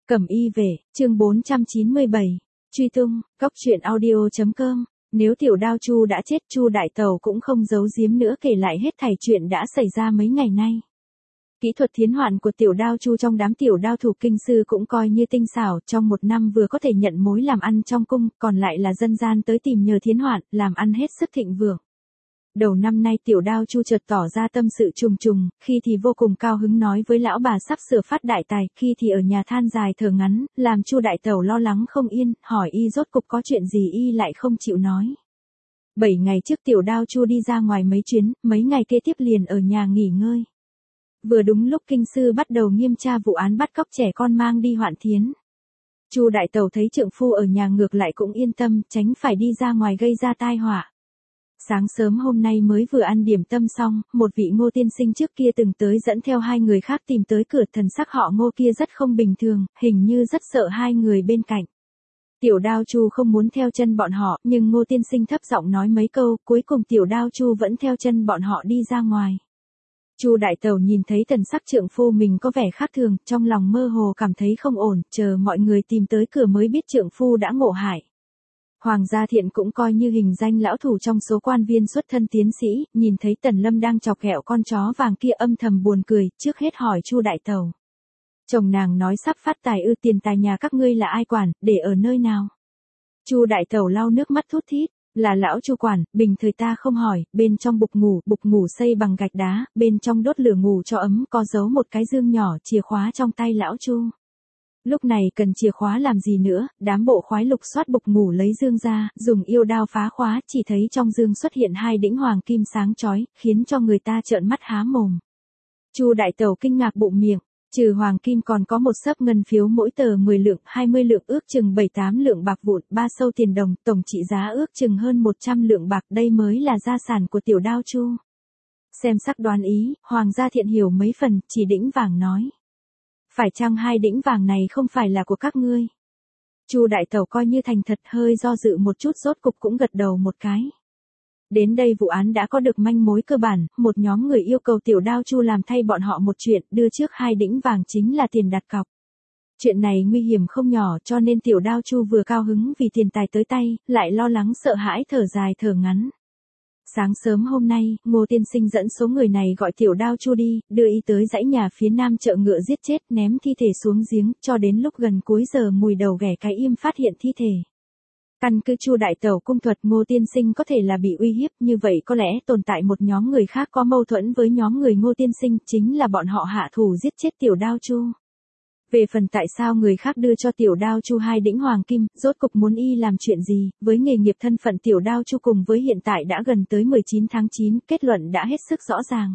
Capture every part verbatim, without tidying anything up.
Cẩm y về, chương bốn trăm chín mươi bảy. Truy tung, góc truyện audio chấm com. Nếu Tiểu Đao Chu đã chết, Chu Đại Tẩu cũng không giấu giếm nữa kể lại hết thảy chuyện đã xảy ra mấy ngày nay. Kỹ thuật thiến hoạn của Tiểu Đao Chu trong đám tiểu đao thủ kinh sư cũng coi như tinh xảo, trong một năm vừa có thể nhận mối làm ăn trong cung, còn lại là dân gian tới tìm nhờ thiến hoạn, làm ăn hết sức thịnh vượng. Đầu năm nay Tiểu Đao Chu chợt tỏ ra tâm sự trùng trùng, khi thì vô cùng cao hứng nói với lão bà sắp sửa phát đại tài, khi thì ở nhà than dài thở ngắn, làm Chu Đại Tẩu lo lắng không yên, hỏi y rốt cục có chuyện gì y lại không chịu nói. Bảy ngày trước Tiểu Đao Chu đi ra ngoài mấy chuyến, mấy ngày kế tiếp liền ở nhà nghỉ ngơi. Vừa đúng lúc kinh sư bắt đầu nghiêm tra vụ án bắt cóc trẻ con mang đi hoạn thiến. Chu Đại Tẩu thấy trượng phu ở nhà ngược lại cũng yên tâm, tránh phải đi ra ngoài gây ra tai họa. Sáng sớm hôm nay mới vừa ăn điểm tâm xong, một vị Ngô tiên sinh trước kia từng tới dẫn theo hai người khác tìm tới cửa, thần sắc họ Ngô kia rất không bình thường, hình như rất sợ hai người bên cạnh. Tiểu Đao Chu không muốn theo chân bọn họ, nhưng Ngô tiên sinh thấp giọng nói mấy câu, cuối cùng Tiểu Đao Chu vẫn theo chân bọn họ đi ra ngoài. Chu Đại Tẩu nhìn thấy thần sắc trượng phu mình có vẻ khác thường, trong lòng mơ hồ cảm thấy không ổn, chờ mọi người tìm tới cửa mới biết trượng phu đã ngộ hại. Hoàng Gia Thiện cũng coi như hình danh lão thủ trong số quan viên xuất thân tiến sĩ, nhìn thấy Tần Lâm đang chọc ghẹo con chó vàng kia âm thầm buồn cười, trước hết hỏi Chu Đại Tẩu. Chồng nàng nói sắp phát tài ư, tiền tài nhà các ngươi là ai quản, để ở nơi nào? Chu Đại Tẩu lau nước mắt thút thít, là lão Chu quản, bình thời ta không hỏi, bên trong bục ngủ, bục ngủ xây bằng gạch đá, bên trong đốt lửa ngủ cho ấm, có giấu một cái dương nhỏ, chìa khóa trong tay lão Chu. Lúc này cần chìa khóa làm gì nữa, đám bộ khoái lục soát bục ngủ lấy dương ra, dùng yêu đao phá khóa, chỉ thấy trong dương xuất hiện hai đĩnh hoàng kim sáng chói, khiến cho người ta trợn mắt há mồm. Chu Đại Tẩu kinh ngạc bụng miệng, trừ hoàng kim còn có một xấp ngân phiếu mỗi tờ mười lượng, hai mươi lượng ước chừng bảy tám lượng bạc vụn, ba sâu tiền đồng, tổng trị giá ước chừng hơn một trăm lượng bạc, đây mới là gia sản của Tiểu Đao Chu. Xem sắc đoán ý, Hoàng Gia Thiện hiểu mấy phần, chỉ đĩnh vàng nói. Phải chăng hai đĩnh vàng này không phải là của các ngươi? Chu Đại Tẩu coi như thành thật, hơi do dự một chút rốt cục cũng gật đầu một cái. Đến đây vụ án đã có được manh mối cơ bản, một nhóm người yêu cầu Tiểu Đao Chu làm thay bọn họ một chuyện, đưa trước hai đĩnh vàng chính là tiền đặt cọc. Chuyện này nguy hiểm không nhỏ cho nên Tiểu Đao Chu vừa cao hứng vì tiền tài tới tay, lại lo lắng sợ hãi thở dài thở ngắn. Sáng sớm hôm nay, Ngô tiên sinh dẫn số người này gọi Tiểu Đao Chu đi, đưa y tới dãy nhà phía nam chợ ngựa giết chết, ném thi thể xuống giếng, cho đến lúc gần cuối giờ mùi đầu ghẻ cái im phát hiện thi thể. Căn cứ Chu Đại Tẩu cung thuật, Ngô tiên sinh có thể là bị uy hiếp, như vậy có lẽ tồn tại một nhóm người khác có mâu thuẫn với nhóm người Ngô tiên sinh, chính là bọn họ hạ thủ giết chết Tiểu Đao Chu. Về phần tại sao người khác đưa cho Tiểu Đao Chu hai đĩnh hoàng kim, rốt cục muốn y làm chuyện gì, với nghề nghiệp thân phận Tiểu Đao Chu cùng với hiện tại đã gần tới mười chín tháng chín, kết luận đã hết sức rõ ràng.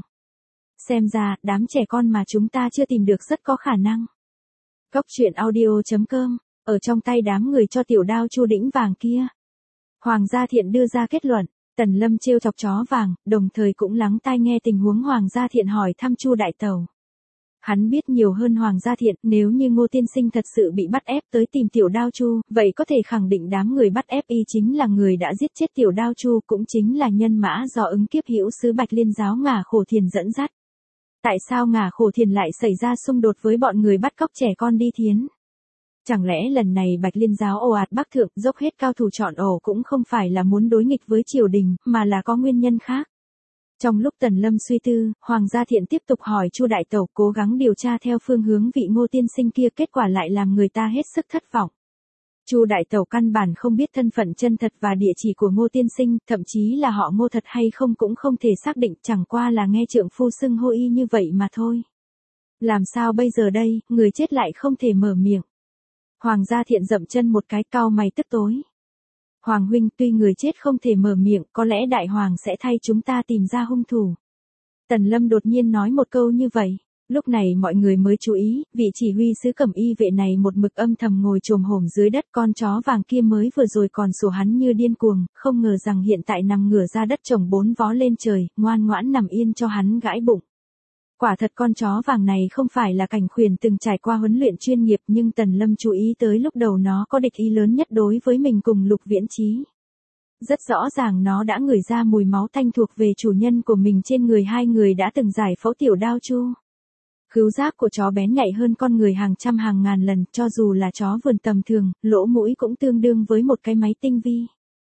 Xem ra, đám trẻ con mà chúng ta chưa tìm được rất có khả năng. Góc truyện audio chấm com, ở trong tay đám người cho Tiểu Đao Chu đĩnh vàng kia. Hoàng Gia Thiện đưa ra kết luận, Tần Lâm trêu chọc chó vàng, đồng thời cũng lắng tai nghe tình huống Hoàng Gia Thiện hỏi thăm Chu Đại Tẩu. Hắn biết nhiều hơn Hoàng Gia Thiện, nếu như Ngô tiên sinh thật sự bị bắt ép tới tìm Tiểu Đao Chu, vậy có thể khẳng định đám người bắt ép y chính là người đã giết chết Tiểu Đao Chu, cũng chính là nhân mã do ứng kiếp hữu sứ Bạch Liên giáo Ngả Khổ Thiền dẫn dắt. Tại sao Ngả Khổ Thiền lại xảy ra xung đột với bọn người bắt cóc trẻ con đi thiến? Chẳng lẽ lần này Bạch Liên giáo ồ ạt bắc thượng, dốc hết cao thủ chọn ổ cũng không phải là muốn đối nghịch với triều đình, mà là có nguyên nhân khác? Trong lúc Tần Lâm suy tư, Hoàng Gia Thiện tiếp tục hỏi Chu Đại Tẩu, cố gắng điều tra theo phương hướng vị Ngô tiên sinh kia, kết quả lại làm người ta hết sức thất vọng. Chu Đại Tẩu căn bản không biết thân phận chân thật và địa chỉ của Ngô tiên sinh, thậm chí là họ Ngô thật hay không cũng không thể xác định, chẳng qua là nghe trượng phu xưng hô y như vậy mà thôi. Làm sao bây giờ đây, người chết lại không thể mở miệng. Hoàng Gia Thiện dậm chân một cái, cau mày tức tối. Hoàng huynh, tuy người chết không thể mở miệng, có lẽ Đại Hoàng sẽ thay chúng ta tìm ra hung thủ. Tần Lâm đột nhiên nói một câu như vậy. Lúc này mọi người mới chú ý, vị chỉ huy sứ Cẩm y vệ này một mực âm thầm ngồi chồm hổm dưới đất, con chó vàng kia mới vừa rồi còn sủa hắn như điên cuồng, không ngờ rằng hiện tại nằm ngửa ra đất chồng bốn vó lên trời, ngoan ngoãn nằm yên cho hắn gãi bụng. Quả thật con chó vàng này không phải là Cảnh Khuyển từng trải qua huấn luyện chuyên nghiệp, nhưng Tần Lâm chú ý tới lúc đầu nó có địch ý lớn nhất đối với mình cùng Lục Viễn Chí. Rất rõ ràng nó đã ngửi ra mùi máu tanh thuộc về chủ nhân của mình trên người hai người đã từng giải phẫu Tiểu Đao Chu. Khứu giác của chó bén nhạy hơn con người hàng trăm hàng ngàn lần, cho dù là chó vườn tầm thường, lỗ mũi cũng tương đương với một cái máy tinh vi.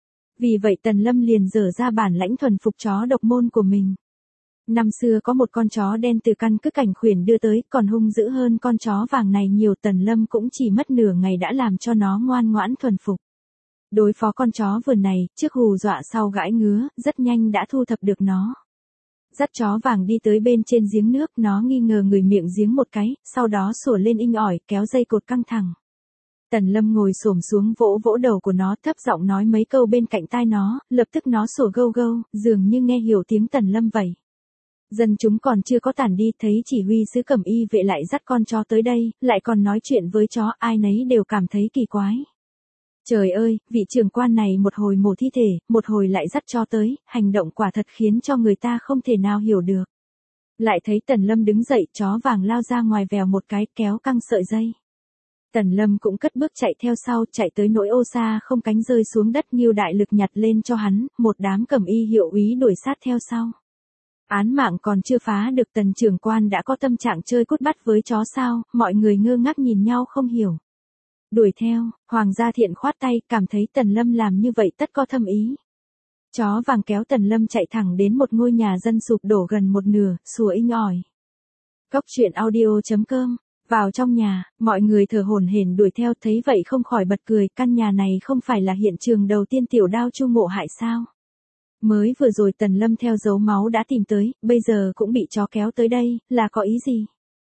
Vì vậy Tần Lâm liền dở ra bản lãnh thuần phục chó độc môn của mình. Năm xưa có một con chó đen từ căn cứ cảnh khuyển đưa tới, còn hung dữ hơn con chó vàng này nhiều, Tần Lâm cũng chỉ mất nửa ngày đã làm cho nó ngoan ngoãn thuần phục. Đối phó con chó vườn này, trước hù dọa sau gãi ngứa, rất nhanh đã thu thập được nó. Dắt chó vàng đi tới bên trên giếng nước, nó nghi ngờ ngửi miệng giếng một cái, sau đó sủa lên inh ỏi, kéo dây cột căng thẳng. Tần Lâm ngồi xổm xuống vỗ vỗ đầu của nó, thấp giọng nói mấy câu bên cạnh tai nó, lập tức nó sủa gâu gâu, dường như nghe hiểu tiếng Tần Lâm vậy. Dân chúng còn chưa có tản đi, thấy chỉ huy sứ cẩm y vệ lại dắt con chó tới đây, lại còn nói chuyện với chó, ai nấy đều cảm thấy kỳ quái. Trời ơi, vị trưởng quan này một hồi mổ thi thể, một hồi lại dắt chó tới, hành động quả thật khiến cho người ta không thể nào hiểu được. Lại thấy Tần Lâm đứng dậy, chó vàng lao ra ngoài vèo một cái, kéo căng sợi dây. Tần Lâm cũng cất bước chạy theo sau, chạy tới nỗi ô xa không cánh rơi xuống đất, Ngưu đại lực nhặt lên cho hắn, một đám cẩm y hiệu úy đuổi sát theo sau. Án mạng còn chưa phá được, Tần trưởng quan đã có tâm trạng chơi cút bắt với chó sao, mọi người ngơ ngác nhìn nhau không hiểu. Đuổi theo, Hoàng gia Thiện khoát tay, cảm thấy Tần Lâm làm như vậy tất có thâm ý. Chó vàng kéo Tần Lâm chạy thẳng đến một ngôi nhà dân sụp đổ gần một nửa, sủa inh ỏi. Cốc truyện audio chấm com. Vào trong nhà, mọi người thở hổn hển đuổi theo, thấy vậy không khỏi bật cười, căn nhà này không phải là hiện trường đầu tiên Tiểu Đao Chu ngộ hại sao? Mới vừa rồi Tần Lâm theo dấu máu đã tìm tới, bây giờ cũng bị chó kéo tới đây, là có ý gì?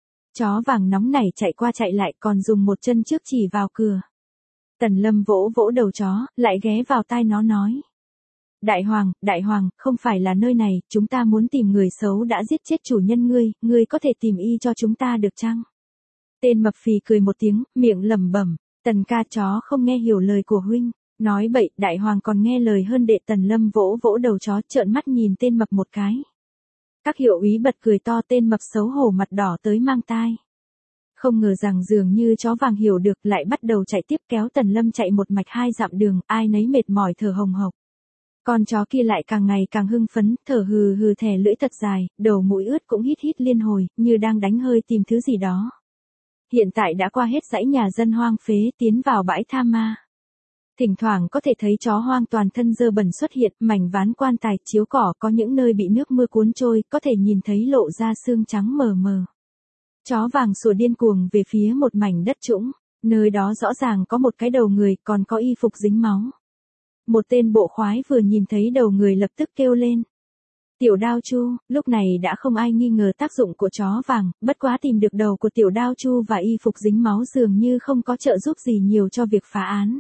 Chó vàng nóng nảy chạy qua chạy lại, còn dùng một chân trước chỉ vào cửa. Tần Lâm vỗ vỗ đầu chó, lại ghé vào tai nó nói. Đại hoàng, đại hoàng, không phải là nơi này, chúng ta muốn tìm người xấu đã giết chết chủ nhân ngươi, ngươi có thể tìm y cho chúng ta được chăng? Tên mập phì cười một tiếng, miệng lẩm bẩm, Tần ca, chó không nghe hiểu lời của huynh. Nói bậy, đại hoàng còn nghe lời hơn đệ. Tần Lâm vỗ vỗ đầu chó, trợn mắt nhìn tên mập một cái. Các hiệu úy bật cười to, tên mập xấu hổ mặt đỏ tới mang tai. Không ngờ rằng dường như chó vàng hiểu được, lại bắt đầu chạy tiếp, kéo Tần Lâm chạy một mạch hai dặm đường, ai nấy mệt mỏi thở hồng hộc. Con chó kia lại càng ngày càng hưng phấn, thở hừ hừ thè lưỡi thật dài, đầu mũi ướt cũng hít hít liên hồi, như đang đánh hơi tìm thứ gì đó. Hiện tại đã qua hết dãy nhà dân hoang phế, tiến vào bãi tha ma. Thỉnh thoảng có thể thấy chó hoang toàn thân dơ bẩn xuất hiện, mảnh ván quan tài, chiếu cỏ, có những nơi bị nước mưa cuốn trôi, có thể nhìn thấy lộ ra xương trắng mờ mờ. Chó vàng sủa điên cuồng về phía một mảnh đất trũng, nơi đó rõ ràng có một cái đầu người, còn có y phục dính máu. Một tên bộ khoái vừa nhìn thấy đầu người lập tức kêu lên. Tiểu Đao Chu, lúc này đã không ai nghi ngờ tác dụng của chó vàng, bất quá tìm được đầu của Tiểu Đao Chu và y phục dính máu dường như không có trợ giúp gì nhiều cho việc phá án.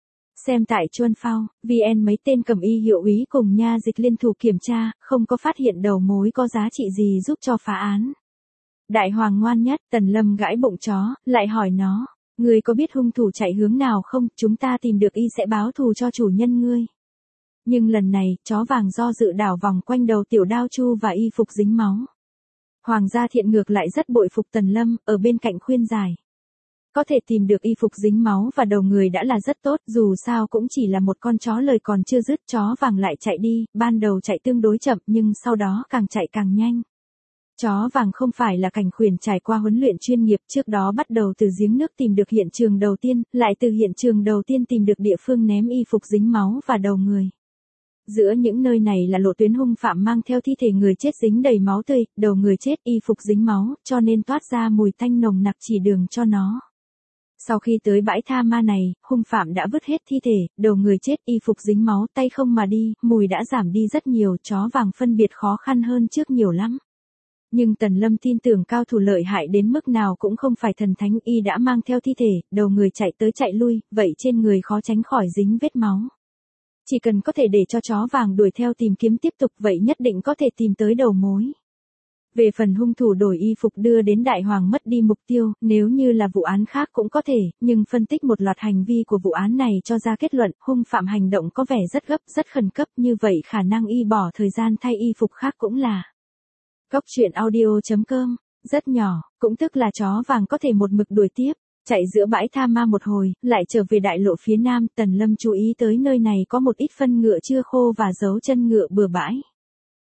Xem tại Chuân Phao, vê en mấy tên cầm y hiệu úy cùng nha dịch liên thủ kiểm tra, không có phát hiện đầu mối có giá trị gì giúp cho phá án. Đại hoàng ngoan nhất, Tần Lâm gãi bụng chó, lại hỏi nó, ngươi có biết hung thủ chạy hướng nào không, chúng ta tìm được y sẽ báo thù cho chủ nhân ngươi. Nhưng lần này, chó vàng do dự đảo vòng quanh đầu Tiểu Đao Chu và y phục dính máu. Hoàng gia Thiện ngược lại rất bội phục Tần Lâm, ở bên cạnh khuyên giải. Có thể tìm được y phục dính máu và đầu người đã là rất tốt, dù sao cũng chỉ là một con chó, lời còn chưa dứt chó vàng lại chạy đi, ban đầu chạy tương đối chậm nhưng sau đó càng chạy càng nhanh. Chó vàng không phải là cảnh khuyển trải qua huấn luyện chuyên nghiệp, trước đó bắt đầu từ giếng nước tìm được hiện trường đầu tiên, lại từ hiện trường đầu tiên tìm được địa phương ném y phục dính máu và đầu người. Giữa những nơi này là lộ tuyến hung phạm mang theo thi thể người chết dính đầy máu tươi, đầu người chết y phục dính máu, cho nên toát ra mùi tanh nồng nặc chỉ đường cho nó. Sau khi tới bãi tha ma này, hung phạm đã vứt hết thi thể, đầu người chết y phục dính máu, tay không mà đi, mùi đã giảm đi rất nhiều, chó vàng phân biệt khó khăn hơn trước nhiều lắm. Nhưng Tần Lâm tin tưởng cao thủ lợi hại đến mức nào cũng không phải thần thánh, y đã mang theo thi thể, đầu người chạy tới chạy lui, vậy trên người khó tránh khỏi dính vết máu. Chỉ cần có thể để cho chó vàng đuổi theo tìm kiếm tiếp tục, vậy nhất định có thể tìm tới đầu mối. Về phần hung thủ đổi y phục đưa đến đại hoàng mất đi mục tiêu, nếu như là vụ án khác cũng có thể, nhưng phân tích một loạt hành vi của vụ án này cho ra kết luận, hung phạm hành động có vẻ rất gấp, rất khẩn cấp, như vậy khả năng y bỏ thời gian thay y phục khác cũng là. Cốc truyện audio chấm com, rất nhỏ, cũng tức là chó vàng có thể một mực đuổi tiếp, chạy giữa bãi tha ma một hồi, lại trở về đại lộ phía nam. Tần Lâm chú ý tới nơi này có một ít phân ngựa chưa khô và dấu chân ngựa bừa bãi.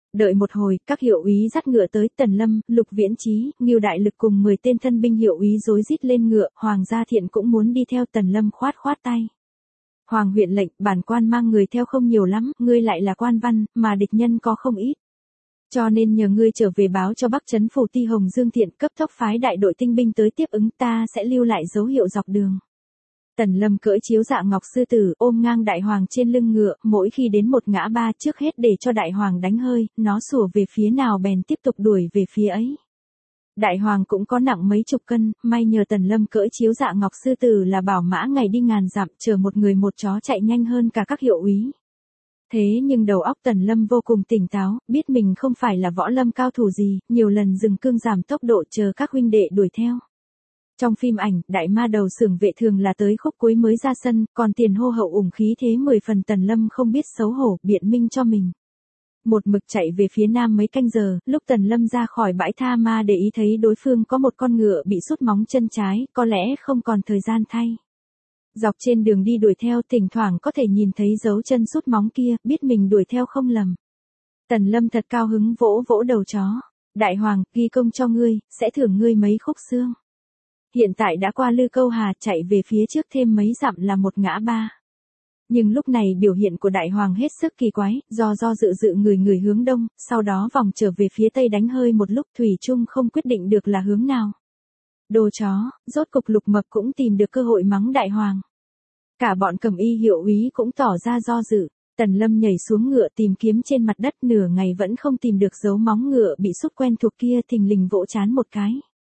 Đợi một hồi, các hiệu úy dắt ngựa tới, Tần Lâm, Lục Viễn Chí, Ngưu Đại Lực cùng mười tên thân binh hiệu úy rối rít lên ngựa, Hoàng Gia Thiện cũng muốn đi theo. Tần Lâm khoát khoát tay. Hoàng huyện lệnh, bản quan mang người theo không nhiều lắm, ngươi lại là quan văn, mà địch nhân có không ít. Cho nên nhờ ngươi trở về báo cho Bắc Trấn Phủ Ti Hồng Dương Thiện cấp tốc phái đại đội tinh binh tới tiếp ứng, ta sẽ lưu lại dấu hiệu dọc đường. Tần Lâm cưỡi chiếu dạ ngọc sư tử, ôm ngang đại hoàng trên lưng ngựa, mỗi khi đến một ngã ba trước hết để cho đại hoàng đánh hơi, nó sủa về phía nào bèn tiếp tục đuổi về phía ấy. Đại hoàng cũng có nặng mấy chục cân, may nhờ Tần Lâm cưỡi chiếu dạ ngọc sư tử là bảo mã ngày đi ngàn dặm, chờ một người một chó chạy nhanh hơn cả các hiệu úy. Thế nhưng đầu óc Tần Lâm vô cùng tỉnh táo, biết mình không phải là võ lâm cao thủ gì, nhiều lần dừng cương giảm tốc độ chờ các huynh đệ đuổi theo. Trong phim ảnh, đại ma đầu xưởng vệ thường là tới khúc cuối mới ra sân, còn tiền hô hậu ủng khí thế mười phần. Tần Lâm không biết xấu hổ, biện minh cho mình. Một mực chạy về phía nam mấy canh giờ, lúc Tần Lâm ra khỏi bãi tha ma để ý thấy đối phương có một con ngựa bị sút móng chân trái, có lẽ không còn thời gian thay. Dọc trên đường đi đuổi theo, thỉnh thoảng có thể nhìn thấy dấu chân sút móng kia, biết mình đuổi theo không lầm. Tần Lâm thật cao hứng vỗ vỗ đầu chó. Đại hoàng, ghi công cho ngươi, sẽ thưởng ngươi mấy khúc xương. Hiện tại đã qua Lư Câu Hà, chạy về phía trước thêm mấy dặm là một ngã ba. Nhưng lúc này biểu hiện của đại hoàng hết sức kỳ quái, do do dự dự người người hướng đông, sau đó vòng trở về phía tây đánh hơi một lúc, thủy chung không quyết định được là hướng nào. Đồ chó, rốt cục Lục Mập cũng tìm được cơ hội mắng đại hoàng. Cả bọn Cẩm Y hiệu úy cũng tỏ ra do dự. Tần Lâm nhảy xuống ngựa tìm kiếm trên mặt đất, nửa ngày vẫn không tìm được dấu móng ngựa bị sút quen thuộc kia, thình lình vỗ trán một cái.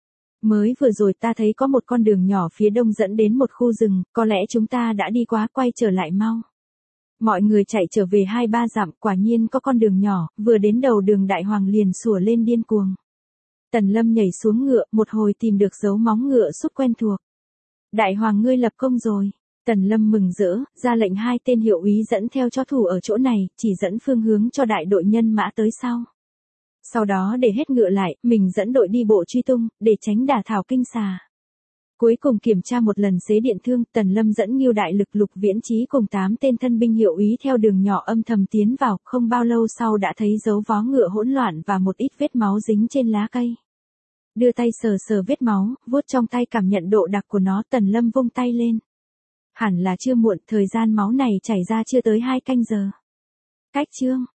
Mới vừa rồi ta thấy có một con đường nhỏ phía đông dẫn đến một khu rừng, có lẽ chúng ta đã đi quá, quay trở lại mau. Mọi người chạy trở về hai ba dặm, quả nhiên có con đường nhỏ, vừa đến đầu đường đại hoàng liền sủa lên điên cuồng. Tần Lâm nhảy xuống ngựa, một hồi tìm được dấu móng ngựa sút quen thuộc. Đại hoàng ngươi lập công rồi. Tần Lâm mừng rỡ, ra lệnh hai tên hiệu úy dẫn theo cho thủ ở chỗ này, chỉ dẫn phương hướng cho đại đội nhân mã tới sau. Sau đó để hết ngựa lại, mình dẫn đội đi bộ truy tung, để tránh đả thảo kinh xà. Cuối cùng kiểm tra một lần xế điện thương, Tần Lâm dẫn Ngưu Đại Lực, Lục Viễn Chí cùng tám tên thân binh hiệu úy theo đường nhỏ âm thầm tiến vào, không bao lâu sau đã thấy dấu vó ngựa hỗn loạn và một ít vết máu dính trên lá cây. Đưa tay sờ sờ vết máu, vuốt trong tay cảm nhận độ đặc của nó, Tần Lâm vung tay lên. Hẳn là chưa muộn, thời gian máu này chảy ra chưa tới hai canh giờ. Cách chương